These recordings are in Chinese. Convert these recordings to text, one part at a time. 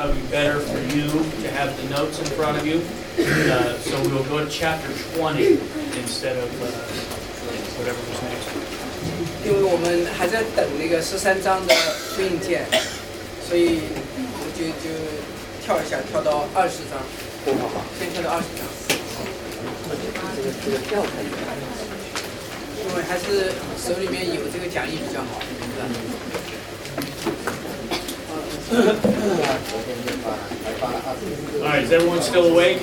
probably be better for you to have the notes in front of you. So we will go to chapter 20 instead of whatever was next. 因为我们还在等那个13章的复印件，所以我就跳一下，跳到20章。先跳到20章。因为还是手里面有这个讲义比较好，是吧？ All right, is everyone still awake?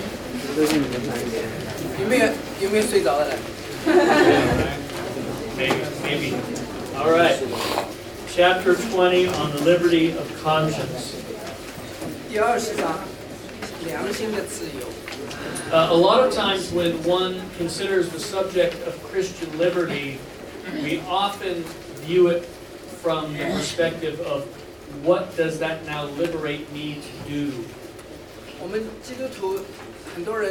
有没有睡着的人？ Maybe. All right. Chapter 20 on the liberty of conscience. 第20章，良心的自由。 A lot of times when one considers the subject of Christian liberty, we often view it from the perspective of what does that now liberate me to do? 我们基督徒很多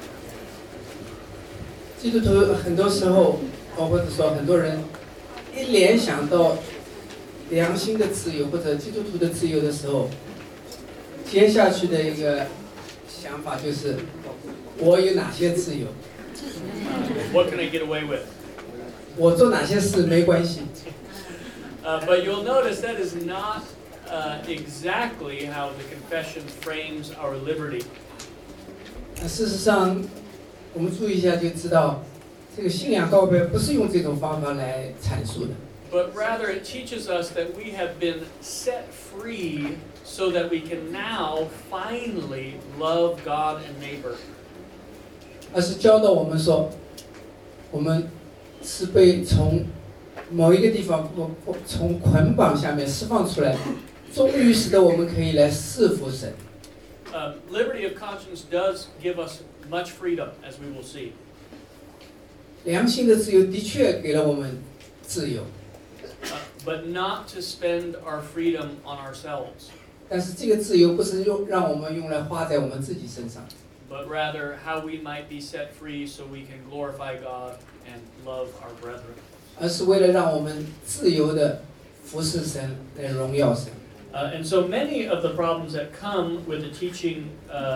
时候，或者说很多人，一联想到良心的自由或者基督徒的自由的时候，接下去的一个想法就是，我有哪些自由？ What can I get away with? 我做哪些事没关系。 But you'll notice that is not exactly how the confession frames our liberty. 事实上，我们注意一下就知道，这个信仰告白不是用这种方法来阐述的。 But rather it teaches us that we have been set free so that we can now finally love God and neighbor. 而是教导我们说，我们是被从某一个地方从捆绑下面释放出来，终于使得我们可以来侍服神。 Liberty of conscience does give us much freedom, as we will see. 良心的自由的确给了我们自由， But not to spend our freedom on ourselves, 但是这个自由不是让我们用来花在我们自己身上， but rather how we might be set free so we can glorify God and love our brethren. 而是为了让我们自由的服侍神，来荣耀神。 And so many of the problems that come with the teaching,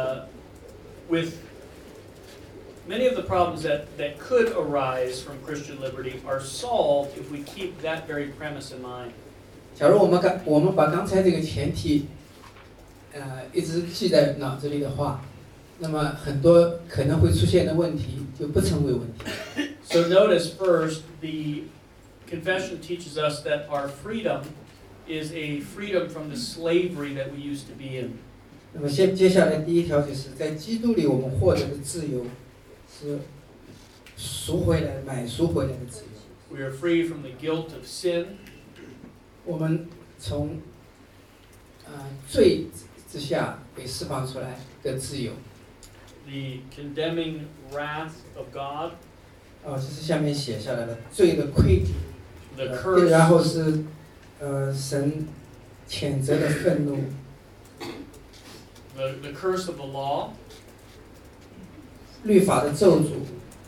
many of the problems that could arise from Christian liberty are solved if we keep that very premise in mind. 假如我们把刚才这个前提，一直记在脑子里的话，那么很多可能会出现的问题就不成为问题。 So notice first, the confession teaches us that our freedom is a freedom from the slavery that we used to be in. 那么接下来第一条就是在基督里我们获得的自由是买赎回来的自由。 We are free from the guilt of sin. 我们从罪之下被释放出来的自由。 The condemning wrath of God. 这是下面写下来的罪的亏体。 The curse. 然后是神谴责的愤怒。 The curse of the law. 律法的咒诅。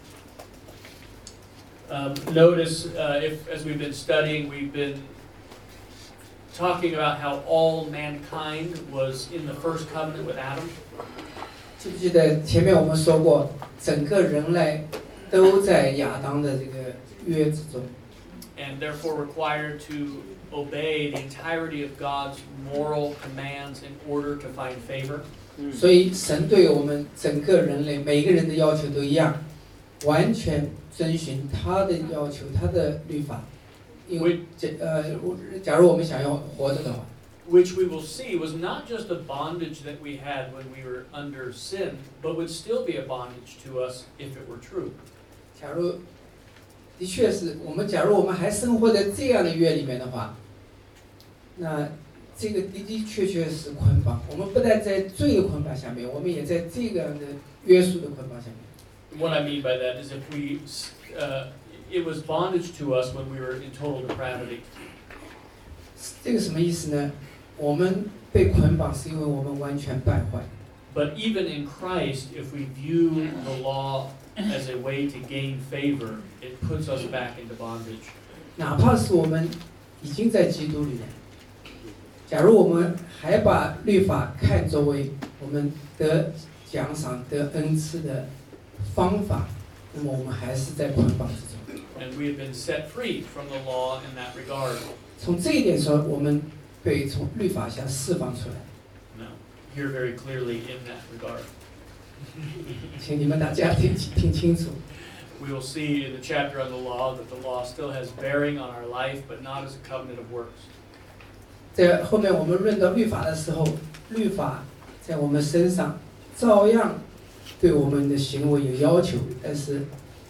Notice, as we've been studying, we've been talking about how all mankind was in the first covenant with Adam. 记不记得前面我们说过，整个人类都在亚当的这个约之中。 And therefore required to obey the entirety of God's moral commands in order to find favor. 所以神对我们整个人类每个人的要求都一样，完全遵循他的要求，他的律法。因为假如我们想要活着的话。 Which we will see was not just a bondage that we had when we were under sin, but would still be a bondage to us if it were true. 假如的确是假如我们还生活在这样的约里面的话，那这个的确是捆绑。我们不但在罪的捆绑下面，我们也在这样的约束的捆绑下面。 What I mean by that is if we, it was bondage to us when we were in total depravity. 这个什么意思呢？我们被捆绑是因为我们完全败坏。 But even in Christ, if we view the law as a way to gain favor, it puts us back into bondage. 哪怕是我们已经在基督里面， 假如我们还把律法看作为我们得奖赏、得恩赐的方法，那么我们还是在捆绑之中。 And we have been set free from the law in that regard. 从这一点说，我们被从律法下释放出来。 Now, here very clearly in that regard. 请你们大家听清楚。 We will see in the chapter on the law that the law still has bearing on our life, but not as a covenant of works. 在后面我们论到律法的时候，律法在我们身上照样对我们的行为有要求，但是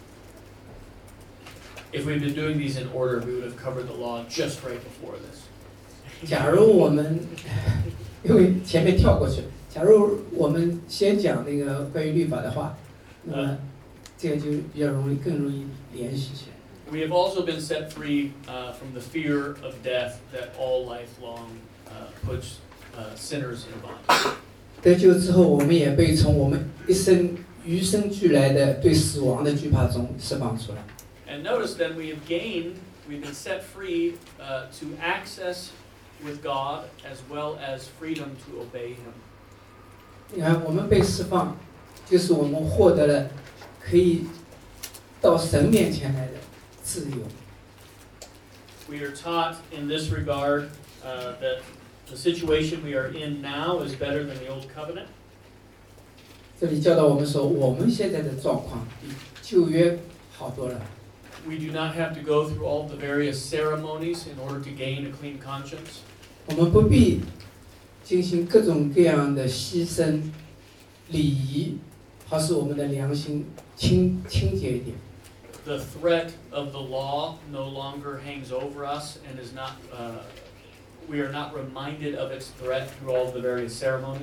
If we'd been doing these in order, we would have covered the law just right before this. 假如我们因为前面跳过去，假如我们先讲那个关于律法的话，那么这个就比较更容易联系起来。 We have also been set free from the fear of death that all lifelong puts sinners in bondage. 得救之后，我们也被从我们与生俱来的对死亡的惧怕中释放出来。 And notice then we've been set free to access with God as well as freedom to obey Him. 你看，我们被释放，就是我们获得了可以到神面前来的自由。 We are taught in this regard that the situation we are in now is better than the old covenant. 这里教导我们说，我们现在的状况比旧约好多了。 We do not have to go through all the various ceremonies in order to gain a clean conscience. 我们不必进行各种各样的牺牲、礼仪，好使我们的良心清洁一点。 The threat of the law no longer hangs over us and is not. We are not reminded of its threat through all the various ceremonies.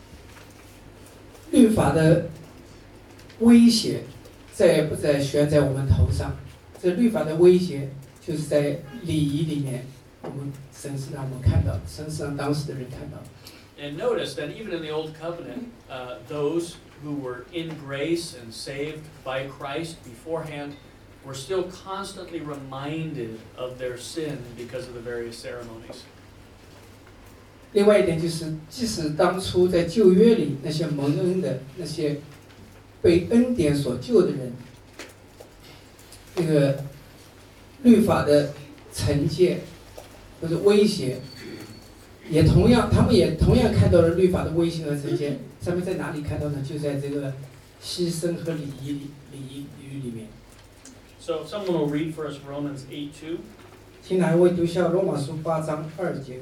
律法的威胁再也不再悬在我们头上，这律法的威胁就是在礼仪里面，我们神是让我们看到，神是让当时的人看到。 And notice that even in the Old Covenant, those who were in grace and saved by Christ beforehand were still constantly reminded of their sin because of the various ceremonies. 另外一点就是，即使当初在旧约里那些蒙恩的、那些被恩典所救的人，那个律法的惩戒或者威胁，他们也同样看到了律法的威胁和惩戒。他们在哪里看到呢？就在这个牺牲和礼仪里面。 So someone will read for us Romans 8:2. 请哪一位读下罗马书8章2节？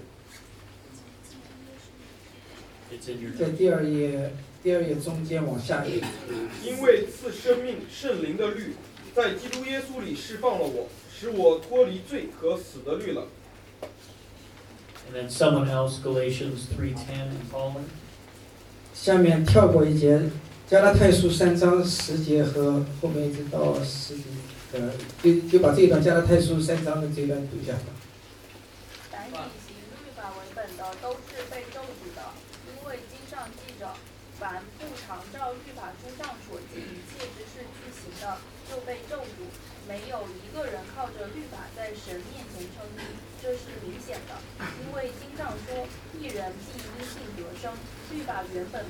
It's in your 在第二页中间往下一页。 因为赐生命圣灵的律，在基督耶稣里释放了我，使我脱离罪和死的律了。 And then someone else, Galatians 3:10 and following. 下面跳过一节，加拉太书3章10节和后面一直到10节，就把这一段加拉太书3章的这一段读下来。 凡以行律法为本的，都是被咒诅的，因为经上记着，凡不常照律法书上所记一切之事去行的，就被咒诅。没有一个人靠着律法在神面前称义，这是明显的，因为经上说，一人必因信得生。律法原不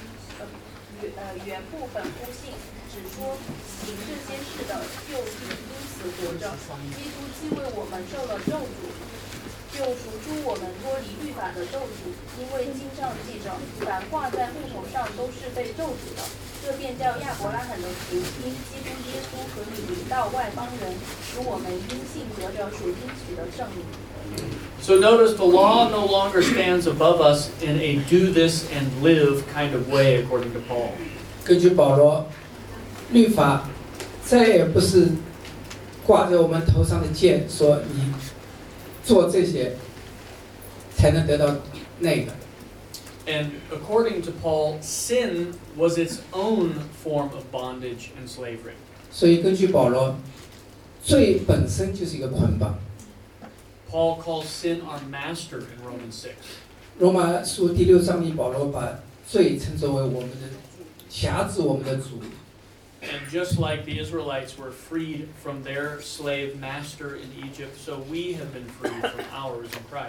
本乎信，只说行这些事的，就必因此活着。基督既为我们受了咒诅，就赎出我们脱离律法的咒诅，因为经上记着，凡挂在木头上都是被咒诅的。这便叫亚伯拉罕的福因基督耶稣和你临到外邦人，使我们因信得着属应许的圣灵。 So notice the law no longer stands above us in a do this and live kind of way, according to Paul. 根据保罗，律法再也不是挂在我们头上的剑，说你做这些才能得到那个。 And according to Paul, sin was its own form of bondage and slavery. 所以根据保罗，罪本身就是一个捆绑。 Paul calls sin our master in Romans 6. 罗马书第6章里，保罗把罪称作为我们的辖制我们的主。 And just like the Israelites were freed from their slave master in Egypt, so we have been freed from ours in Christ.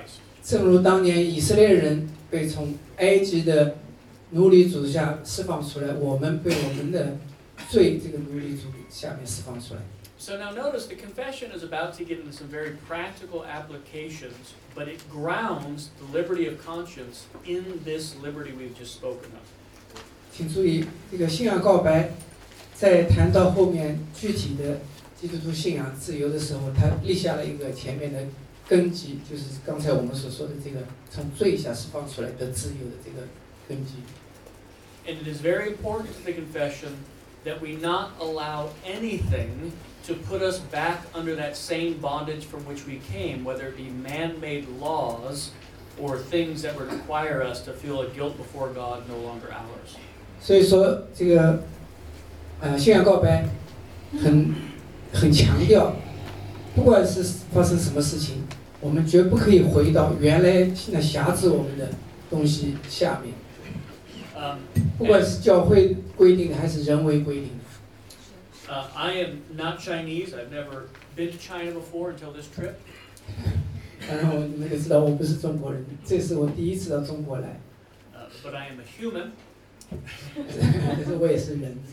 正如当年以色列人被从埃及的奴隶主下释放出来，我们被我们的罪这个奴隶主下面释放出来。 So now notice the confession is about to get into some very practical applications, but it grounds the liberty of conscience in this liberty we've just spoken of. 请注意，这个信仰告白，在谈到后面具体的基督徒信仰自由的时候，他立下了一个前面的根基，就是刚才我们所说的这个从罪下释放出来的自由的这个根基。 And it is very important to the confession that we not allow anything to put us back under that same bondage from which we came, whether it be man-made laws or things that would require us to feel a guilt before God no longer ours. 所以说，这个信仰告白很强调，不管是发生什么事情，我们绝不可以回到原来那辖制我们的东西下面。不管是教会规定的还是人为规定的。 I am not Chinese. I've never been to China before until this trip. 当然，你们也知道我不是中国人，这是我第一次到中国来。 But I am a human. 但是我也是人。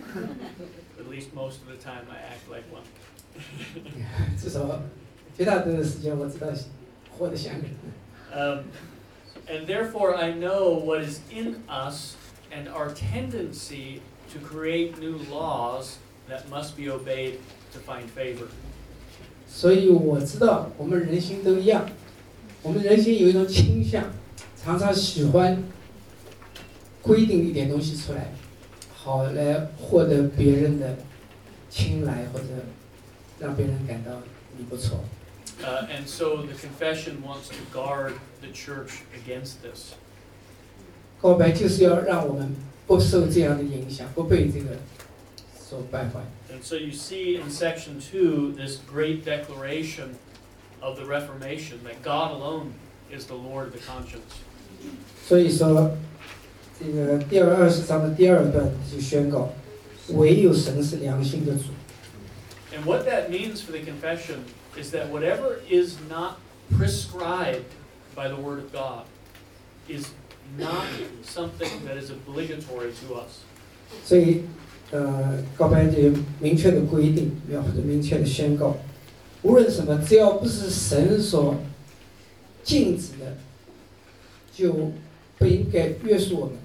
At least most of the time, I act like one. 至少绝大多数的时间，我知道活得像人。 And therefore, I know what is in us and our tendency to create new laws that must be obeyed to find favor. 所以我知道我们人心都一样，我们人心有一种倾向，常常喜欢规定一点东西出来，好来获得别人的青睐，或者让别人感到你不错。 And so the confession wants to guard the church against this. 告白就是要让我们不受这样的影响，不被这个所败坏。 And so you see in section 2 this great declaration of the Reformation that God alone is the Lord of the conscience. 所以说，这个第20章的第2段就宣告，唯有神是良心的主。 And what that means for the confession is that whatever is not prescribed by the Word of God is not something that is obligatory to us. 所以，告白就有明确的规定，或者明确的宣告，无论什么，只要不是神所禁止的，就不应该约束我们。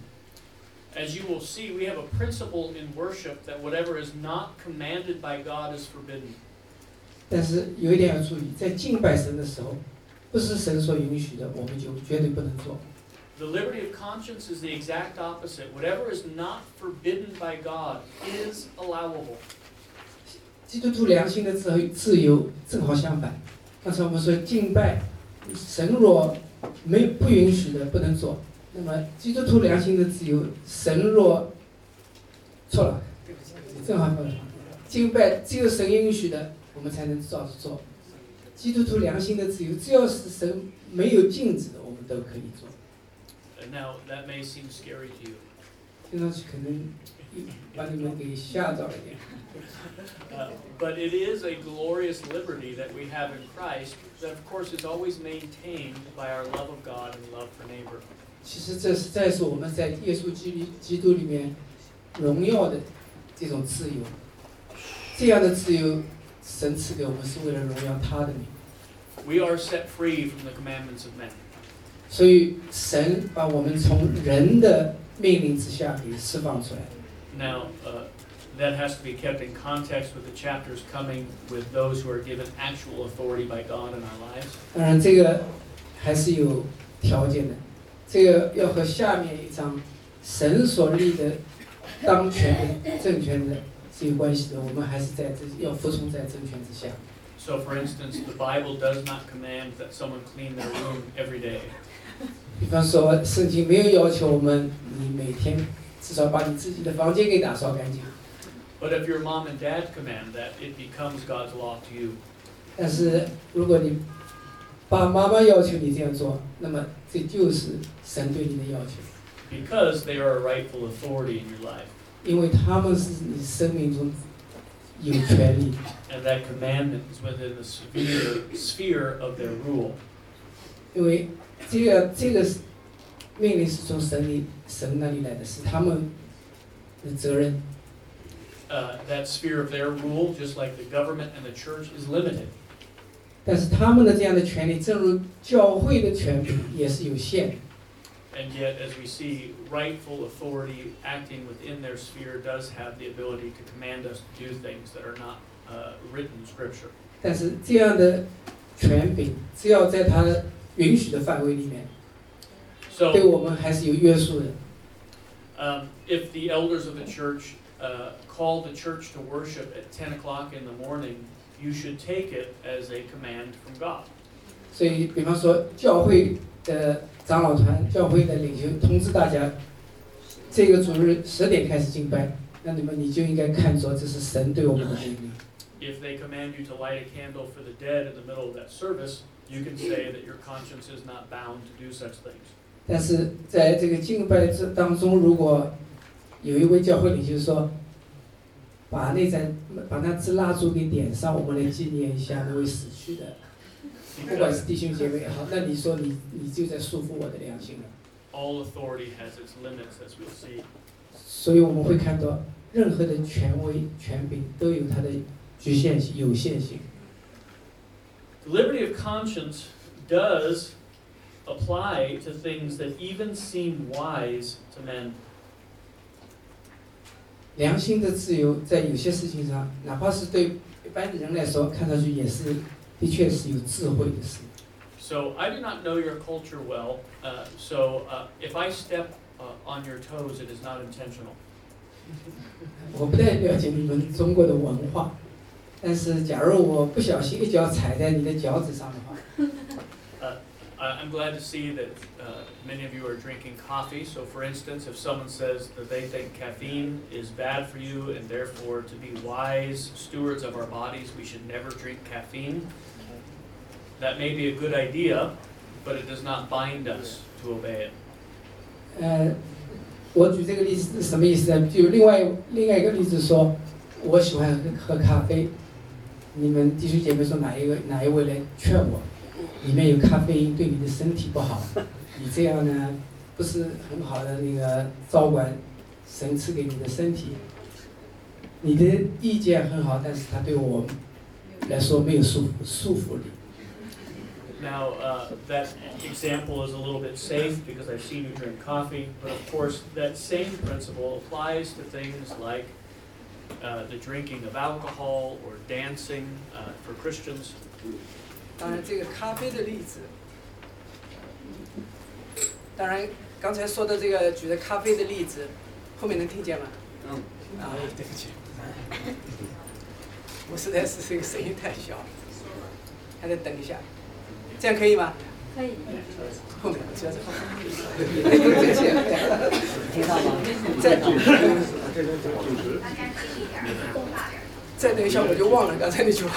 As you will see, we have a principle in worship that whatever is not commanded by God is forbidden. 但是有一点要注意，在敬拜神的时候，不是神所允许的，我们就绝对不能做。 The liberty of conscience is the exact opposite. Whatever is not forbidden by God is allowable. 基督徒良心的自由正好相反。刚才我们说敬拜，神若不允许的不能做，那么基督徒良心的自由，神若错了，正好反了。敬拜只有神允许的，我们才能照着做。基督徒良心的自由，只要是神没有禁止的，我们都可以做。 Now that may seem scary to you. 听上去可能把你们给吓着了一点。 But it is a glorious liberty that we have in Christ that, of course, is always maintained by our love of God and love for neighbor. 其实这实在是我们在耶稣基督里面荣耀的这种自由。这样的自由，神赐给我们是为了荣耀他的名。 We are set free from the commandments of men. 所以神把我们从人的命令之下给释放出来。 Now, that has to be kept in context with the chapters coming with those who are given actual authority by God in our lives. 当然，这个还是有条件的，这个要和下面一章神所立的当权的政权的是有关系的。我们还是要服从在政权之下。 So, for instance, the Bible does not command that someone clean their room every day. 比方说，圣经没有要求我们，你每天至少把你自己的房间给打扫干净。 But if your mom and dad command that, it becomes God's law to you. 但是如果你爸爸妈妈要求你这样做，那么这就是神对你的要求。 Because they are a rightful authority in your life. 因为他们是你生命中有权利。 And that commandment is within the sphere of their rule. 因为这个命令是从神那里来的，是他们的责任。 That sphere of their rule, just like the government and the church, is limited. 但是他们的这样的权利，正如教会的权柄也是有限。 And yet, as we see, rightful authority acting within their sphere does have the ability to command us to do things that are not written in Scripture. 但是这样的权柄，只要在他允许的范围里面，对 So, 我们还是有约束的。 if the elders of the church call the church to worship at 10 o'clock in the morning, you should take it as a command from God. 所以，比方说教会的长老团、教会的领袖通知大家，这个主日10点开始敬拜，那你就应该看作这是神对我们的命令。 If they command you to light a candle for the dead in the middle of that service, you can say that your conscience is not bound to do such things. 但是在这个敬拜当中，如果有一位教会领袖说，把那支蜡烛给点上，我们来纪念一下那位死去的，不管是弟兄姐妹也好，那你说你就在束缚我的良心了。 All authority has its limits, as we'll see. 所以我们会看到，任何的权威、权柄都有它的局限性、有限性。 The liberty of conscience does apply to things that even seem wise to men. 良心的自由在有些事情上，哪怕是对一般人来说，看上去也是的确是有智慧的事。 So I do not know your culture well, so if I step on your toes, it is not intentional. 我不太了解你们中国的文化，但是假如我不小心一脚踩在你的脚趾上的话， I'm glad to see that many of you are drinking coffee. So, for instance, if someone says that they think caffeine is bad for you and therefore to be wise stewards of our bodies, we should never drink caffeine, that may be a good idea, but it does not bind us to obey it. 我举这个例子是什么意思呢？就另外一个例子说，我喜欢喝咖啡，你们弟兄姐妹说哪一位来劝我？里面有咖啡因，对你的身体不好，你这样呢不是很好的那个照管神赐给你的身体。你的意见很好，但是它对我来说没有束缚力。 Now, that example is a little bit safe because I've seen you drink coffee, but of course that same principle applies to things like the drinking of alcohol or dancing for Christians. 当然，这个咖啡的例子，当然刚才说的这个举的咖啡的例子，后面能听见吗？对不起，我实在是这个声音太小，还得等一下，这样可以吗？ 可以。 后面主要是后面。听到吗？再等一下我就忘了刚才那句话。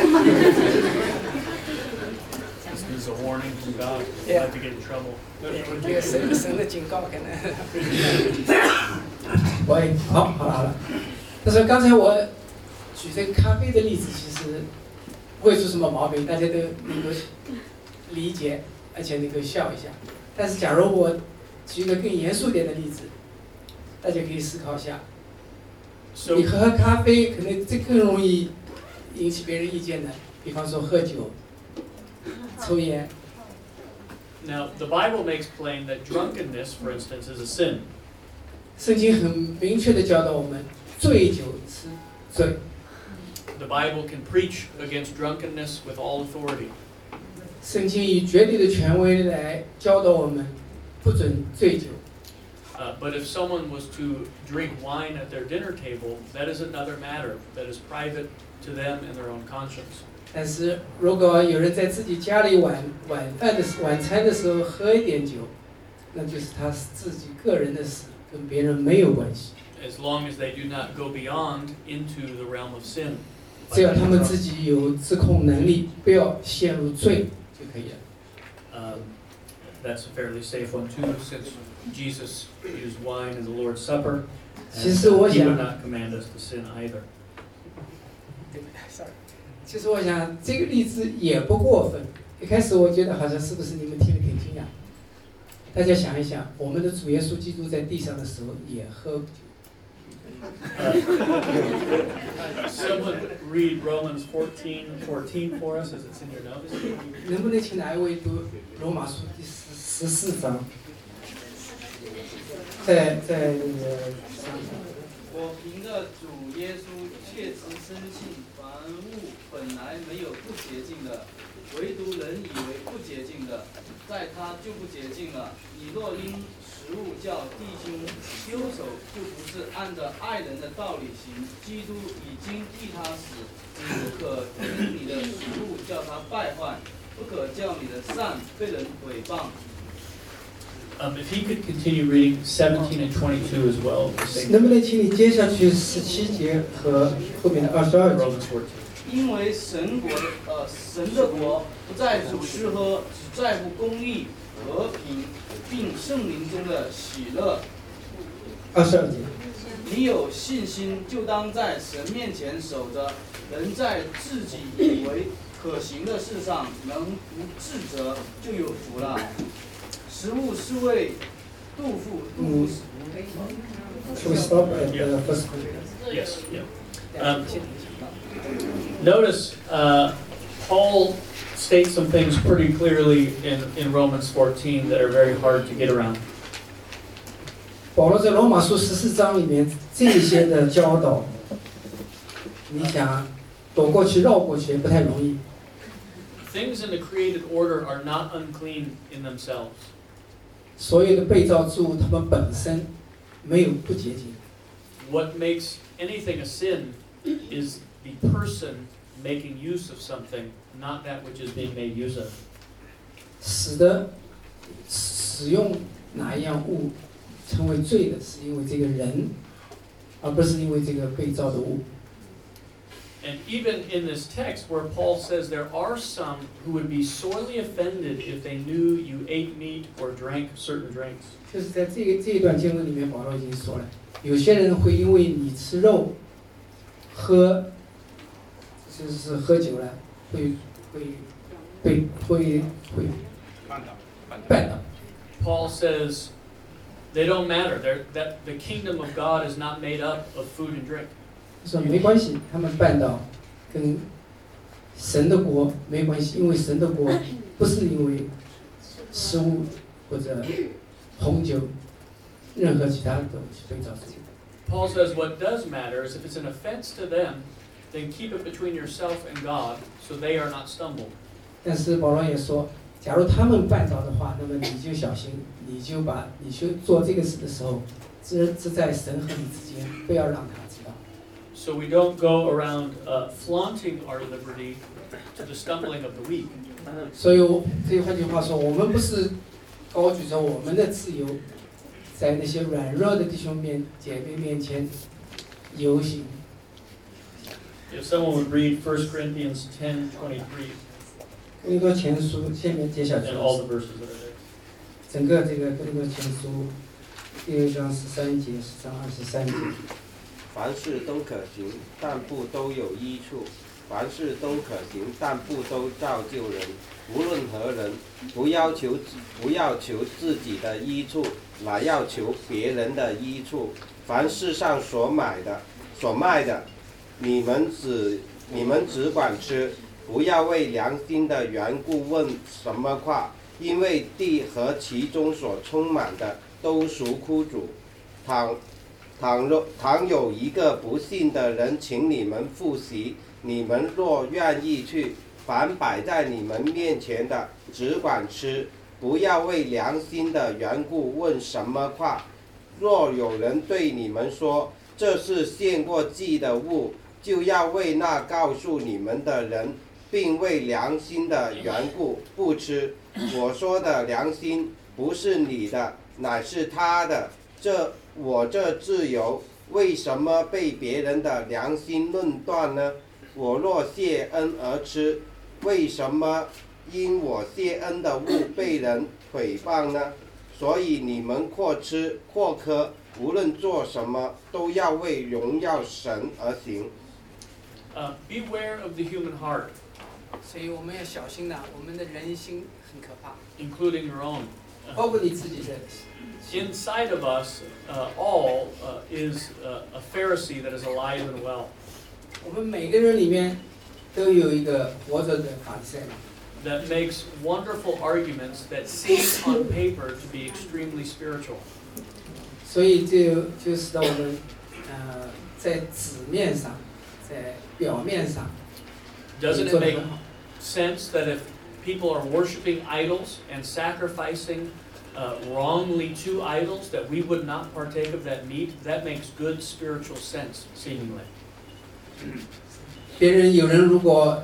This is a warning from God. You have to get in trouble. 这个神的警告可能。喂，好了。但是刚才我举这个咖啡的例子，其实不会出什么毛病，大家都能够理解，而且能够笑一下。但是假如我举一个更严肃点的例子，大家可以思考一下。你喝咖啡可能这更容易引起别人意见的，比方说喝酒、抽烟。 Now, the Bible makes plain that drunkenness, for instance, is a sin. 圣经很明确的教导我们，醉酒是罪。 The Bible can preach against drunkenness with all authority. 圣经以绝对的权威来教导我们，不准醉酒。 But if someone was to drink wine at their dinner table, that is another matter that is private to them and their own conscience. 但是如果有人在自己家里晚餐的时候喝一点酒，那就是他自己个人的事，跟别人没有关系。 As long as they do not go beyond into the realm of sin. 只要他们自己有自控能力，不要陷入罪就可以了。 That's a fairly safe one too, since Jesus used wine in the Lord's Supper. And he would not command us to sin either. 其实我想这个例子也不过分， 一开始我觉得好像是不是你们听得挺惊讶？大家想一想，我们的主耶稣基督在地上的时候也喝。 Someone read Romans 14:14 for us as it's in your notes. 能不能请哪一位读罗马书第14章？在那个。 我凭着主耶稣切实深信，凡物本来没有不洁净的，唯独人以为不洁净的，在他就不洁净了。你若因食物叫弟兄丢手，就不是按着爱人的道理行。基督已经替他死，你不可因你的食物叫他败坏，不可叫你的善被人毁谤。 If he could continue reading 17 and 22 as well. 能不能请你接下去17节和后面的22节？ Romans 14. 因为神的国不在乎吃喝，只在乎公义、和平，并圣灵中的喜乐。 22节。 你有信心，就当在神面前守着，人在自己以为可行的事上能不自责，就有福了。食物是为杜甫。 Shall we stop at the first one? Yes. Yeah. Notice Paul states some things pretty clearly in Romans 14 that are very hard to get around. 保罗在罗马书14章里面这些的教导，你想躲过去绕过去也不太容易。 Things in the created order are not unclean in themselves. 所有的被造之物，它们本身没有不洁净。 What makes anything a sin is the person making use of something, not that which is being made use of. 使用哪一样物成为罪的，是因为这个人，而不是因为这个被造的物。 And even in this text where Paul says there are some who would be sorely offended if they knew you ate meat or drank certain drinks. 就是在这一段经文里面，保罗已经说了，有些人会因为你吃肉、就是喝酒了，会绊倒。 Paul says they don't matter. That the kingdom of God is not made up of food and drink. 说没关系，他们绊倒跟神的国没关系，因为神的国不是因为食物或者红酒，任何其他的东西被造成。 Paul says what does matter is if it's an offense to them, then keep it between yourself and God, so they are not stumbled. 但是保罗也说，假如他们绊倒的话，那么你就小心，你就去做这个事的时候，只在神和你之间，不要让他知道。 So we don't go around flaunting our liberty to the stumbling of the weak. 所以这换句话说，我们不是高举着我们的自由，在那些软弱的弟兄姐妹面前游行。 If someone would read 1 Corinthians 10:23 哥林多前书下面接下去 and all the verses that are there. 整个这个哥林多前书第2章13节、10章23节。 凡事都可行，但不都有益处；凡事都可行，但不都造就人。无论何人，不要求自己的益处，乃要求别人的益处。凡世上所卖的，你们只管吃，不要为良心的缘故问什么话，因为地和其中所充满的都属苦主。倘有一个不信的人请你们赴席，你们若愿意去，凡摆在你们面前的，只管吃，不要为良心的缘故问什么话。若有人对你们说，这是献过祭的物，就要为那告诉你们的人，并为良心的缘故不吃。我说的良心不是你的，乃是他的。我这自由为什么被别人的良心论断呢？我若谢恩而吃，为什么因我谢恩的物被人毁谤呢？所以你们或吃或喝，无论做什么，都要为荣耀神而行。 Beware of the human heart. 所以我们要小心呐，我们的人心很可怕， including your own. 包括你自己的。 Inside of us, all is a Pharisee that is alive and well. 我们每个人里面都有一个活着的法利赛人， That makes wonderful arguments that seem on paper to be extremely spiritual. 所以就使得我们在纸面上，在表面上 Doesn't 做 it 得 make 很好。 sense that if people are worshiping idols and sacrificing wrongly to idols, that we would not partake of that meat? That makes good spiritual sense, seemingly. 别人有人如果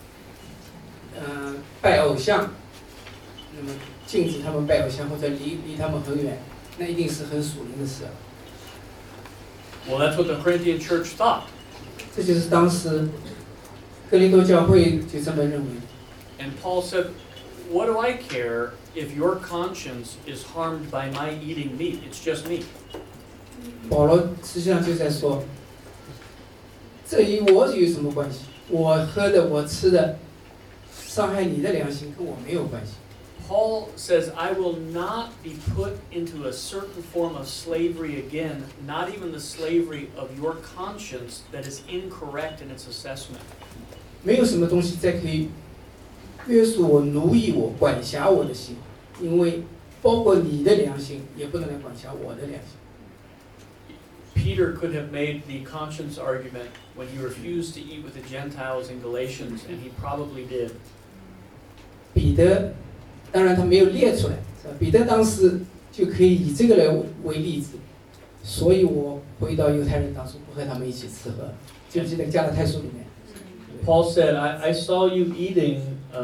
拜偶像，那么禁止他们拜偶像或者离他们很远，那一定是很属灵的事。 Well, that's what the Corinthian church thought. 这就是当时哥林多教会就这么认为。 And Paul said, what do I care if your conscience is harmed by my eating meat? It's just meat. 保罗实际上就在说，这与我有什么关系？我喝的，我吃的，伤害你的良心跟我没有关系。 Paul says, I will not be put into a certain form of slavery again, not even the slavery of your conscience that is incorrect in its assessment. 没有什么东西再可以约束我、奴役我、管辖我的心，因为包括你的良心也不能来管辖我的良心。 Peter could have made the conscience argument when he refused to eat with the Gentiles in Galatians, and he probably did. 彼得，当然他没有列出来，是吧？彼得当时就可以以这个来为例子，所以我回到犹太人当中，不和他们一起吃喝。记不记得加拉太书里面？ Paul said, I saw you eating,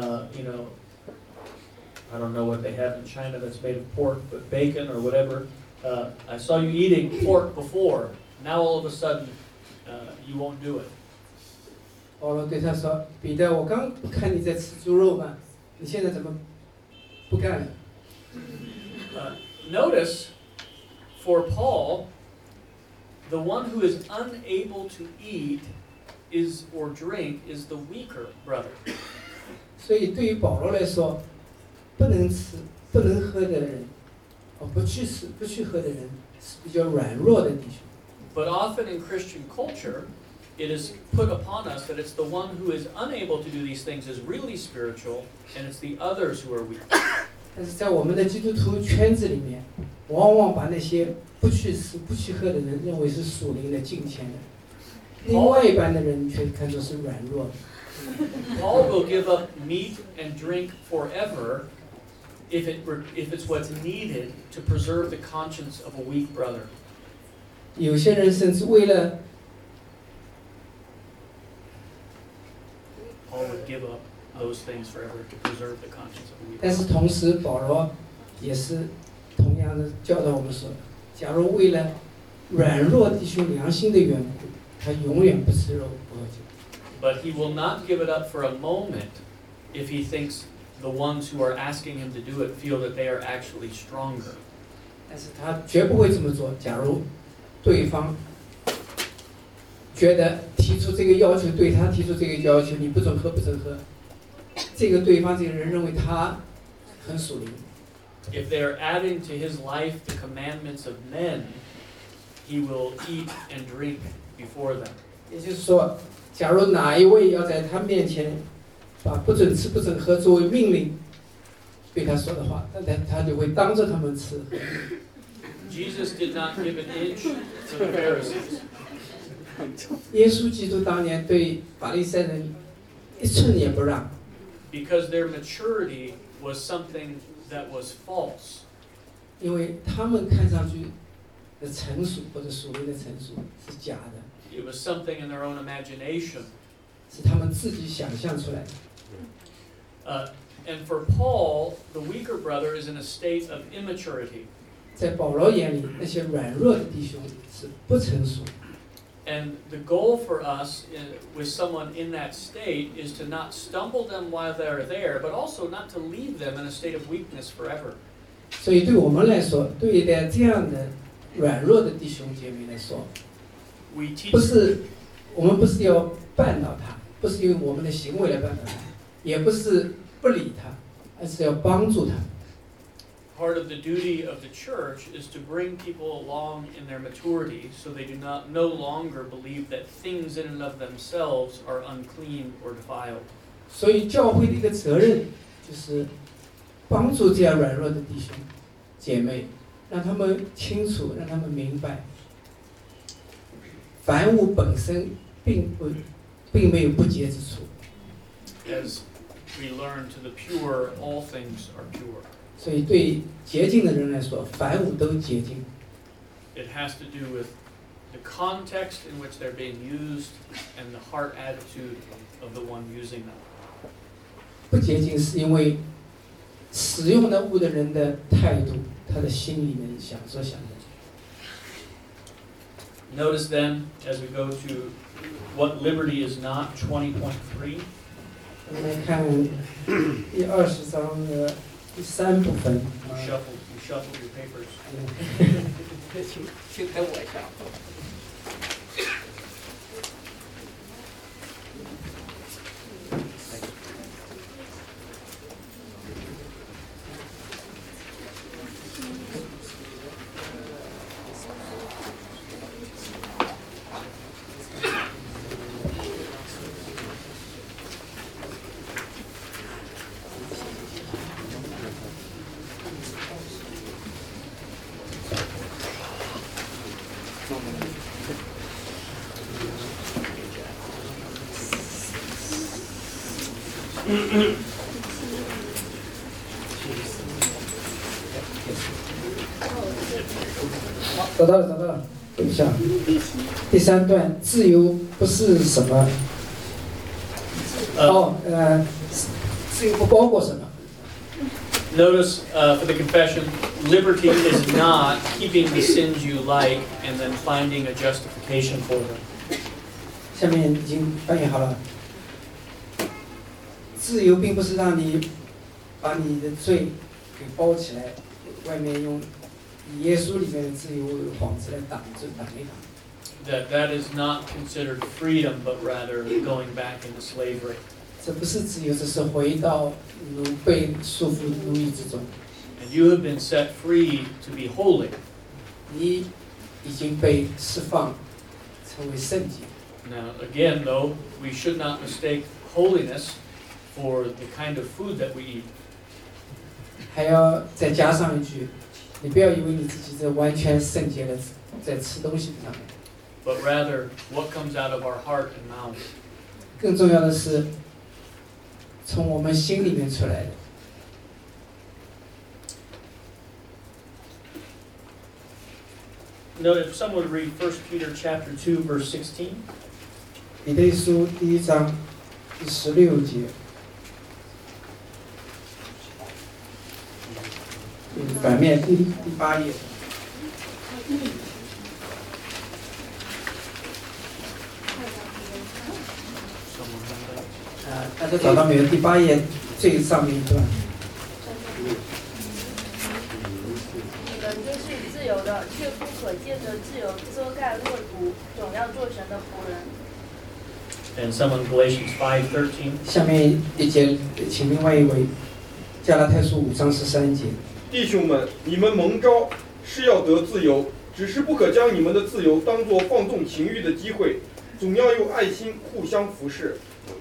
I don't know what they have in China that's made of pork, but bacon or whatever. I saw you eating pork before. Now all of a sudden, you won't do it. 保罗对他说：“彼得，我刚不看你在吃猪肉吗？你现在怎么不干了？” Notice, for Paul, the one who is unable to eat or drink is the weaker brother. 所以对于保罗来说，不能吃、不能喝的人，不去吃、不去喝的人是比较软弱的弟兄。 But often in Christian culture, it is put upon us that it's the one who is unable to do these things is really spiritual, and it's the others who are weak. 但是在我们的基督徒圈子里面，往往把那些不去吃、不去喝的人认为是属灵的敬虔的，另外一半的人却看作是软弱的。 Paul will give up meat and drink forever if it's what's needed to preserve the conscience of a weak brother. 有些人甚至为了 Paul would give up those things forever to preserve the conscience of a weak 但 brother. 是同时，保罗也是同样的教导我们说，假如为了软弱弟兄良心的缘故，他永远不吃肉不喝酒。 But he will not give it up for a moment if he thinks the ones who are asking him to do it feel that they are actually stronger. 但是他绝不会这么做。假如对方觉得提出这个要求，对他提出这个要求，你不准喝，不准喝，这个对方这个人认为他很属灵。 If they are adding to his life the commandments of men, he will eat and drink before them. 也就是说，假如哪一位要在他面前把不准吃、不准喝作为命令对他说的话，那他就会当着他们吃喝。 Jesus did not give an inch to the Pharisees. 耶稣基督当年对法利赛人一寸也不让， Because their maturity was something that was false. 因为他们看上去的成熟或者属灵的成熟是假的， It was something in their own imagination. 是他们自己想象出来的。 And for Paul, the weaker brother is in a state of immaturity. 在保罗眼里，那些软弱的弟兄是不成熟。 And the goal for us with someone in that state is to not stumble them while they're there, but also not to leave them in a state of weakness forever. 所以对我们来说，对待这样的软弱的弟兄姐妹来说， We teach 不是我们不是要绊倒他，不是用我们的行为来绊倒他， 也不是不理他，而是要帮助他。 Part of the duty of the church is to bring people along in their maturity so they do not no longer believe that things in and of themselves are unclean or defiled. 所以教会的一个责任就是帮助这样软弱的弟兄姐妹，让他们清楚，让他们明白，凡物本身并没有不洁之处。 As we learn to the pure, all things are pure. 所以对洁净的人来说，凡物都洁净。 It has to do with the context in which they're being used and the heart attitude of the one using them. 不洁净是因为使用的物的人的态度，他的心里面想的。 Notice then, as we go to what liberty is not, 20.3. 我们来看第20章的第3部分。 You shuffled your papers. 请等我一下。找到了，等一下。第3段，自由不是什么？自由不包括什么？ Notice for the confession, liberty is not keeping the sins you like and then finding a justification for them. 下面已经翻译好了。自由并不是让你把你的罪给包起来，外面用以耶稣里面的自由幌子来挡一挡。 That is not considered freedom, but rather going back into slavery. 这不是自由，这是回到被束缚奴役之中。 And you have been set free to be holy. 你已经被释放，成为圣洁。 Now, again, though, we should not mistake holiness for the kind of food that we eat. 还要再加上一句，你不要以为你自己这完全圣洁的在吃东西上面。 But rather, what comes out of our heart and mouth. 更重要的是，从我们心里面出来的。 Note if someone would read 1 Peter chapter 2, verse 16. 彼得书1章第16节，反面第8页。大家找到没有？第8页最上面一段。 你们就是自由的，却不可借着自由遮盖恶毒，总要做神的仆人。 And someone Galatians 5:13. 下面一节，请另外一位，加拉太书5章13节。 弟兄们，你们蒙召是要得自由，只是不可将你们的自由当作放纵情欲的机会，总要用爱心互相服侍。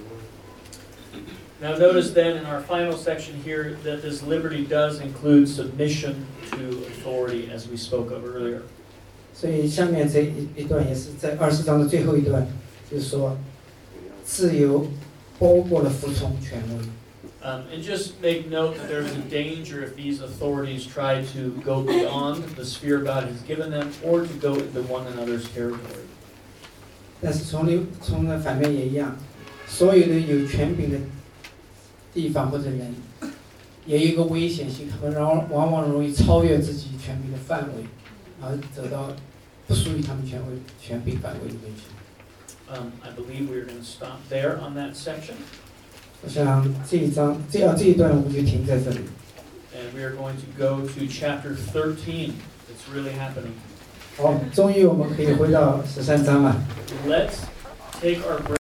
Now notice then in our final section here that this liberty does include submission to authority, as we spoke of earlier. 所以下面这一段也是在20章的最后一段，就是说，自由包括了服从权威。 And just make note that there's a danger if these authorities try to go beyond the sphere God has given them, or to go into one another's territory. 但是从那反面也一样，所有的有权柄的地方或者人，也有一个危险性，他们往往容易超越自己权柄的范围，而走到不属于他们权柄范围的危险。 I believe we're going to stop there on that section. 我想这一段我们就停在这里。 And we are going to go to chapter 13. It's really happening. 好，终于我们可以回到13章了。 Let's take our break.